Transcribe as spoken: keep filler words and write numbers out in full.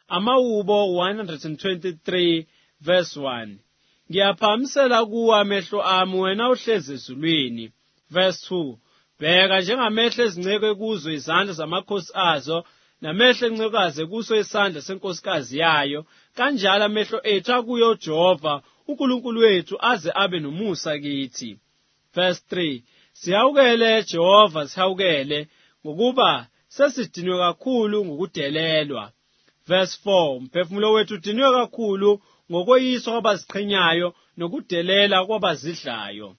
Amawubo one twenty-three verse one. Ngiyaphamisela kuwe amehlo ami wena uhlezi ezulwini. Verse two. Bheka njengamehlo ezinceke kuzo izandla zamakhosi azo, namehlo encekaze kuso isandla senkosikazi yayo, kanjalo amehlo ethu akuyo uJehova uNkulunkulu wethu aze abe nomusa kithi. Verse three. Siyawukele Jehova, siyawukele ngokuba sesidinwe kakhulu ngokudelelwa. Verse four. Umphefumulo wethu udinwe kakhulu ngokweyiswa kwabaziqhenyayo nokudelela kwabazidlayo.